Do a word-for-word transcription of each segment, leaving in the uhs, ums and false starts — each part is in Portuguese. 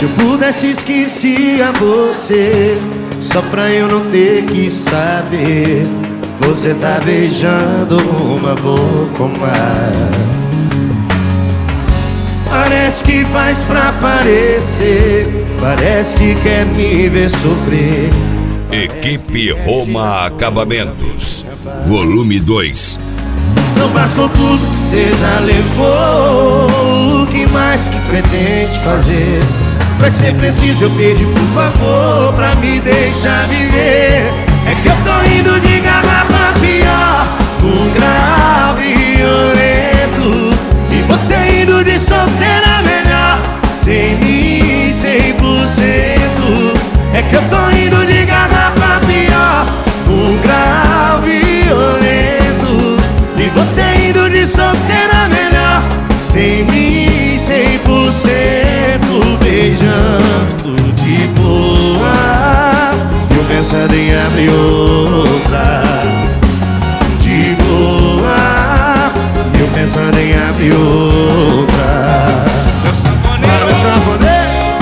Se eu pudesse esquecia você, só pra eu não ter que saber. Você tá beijando uma boca mais. Parece que faz pra parecer, parece que quer me ver sofrer. Equipe Roma Acabamentos, volume dois. Não bastou tudo que você já levou, o que mais que pretende fazer? Vai ser preciso eu pedir por favor pra me deixar viver. É que eu tô indo de garrafa pior, um grave violento, e você indo de solteira melhor, sem mim cem por cento. É que eu tô indo de garrafa pior, um grave violento, e você indo de solteira melhor, sem mim cem por cento. Beijando de boa, eu pensando em abrir outra. De boa, eu pensando em abrir outra. Meu sanfoneiro, meu sanfoneiro.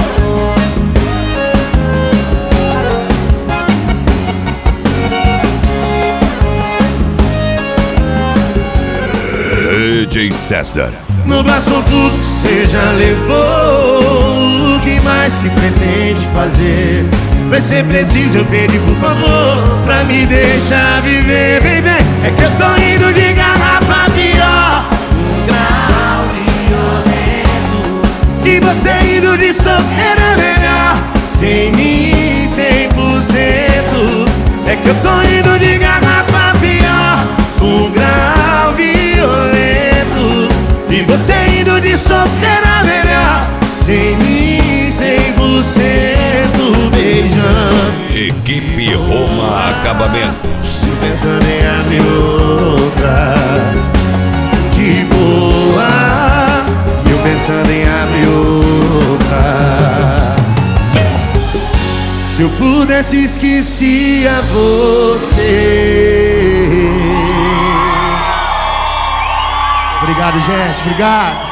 D J César. Não bastou tudo que você já levou, o que mais que pretende fazer? Vai ser preciso eu pedir por favor pra me deixar viver. Vem, vem, é que eu tô indo de garrafa pior, um grau violento, e você indo de solteira melhor, sem mim cem por cento. É que eu tô indo de garrafa pior, um grau violento, e você indo de solteira melhor, sem mim cem por cento. Beijando Equipe Roma Acabamentos, pensando em abrir outra. De boa, eu pensando em abrir outra. Se eu pudesse esquecia você. Obrigado, gente, obrigado.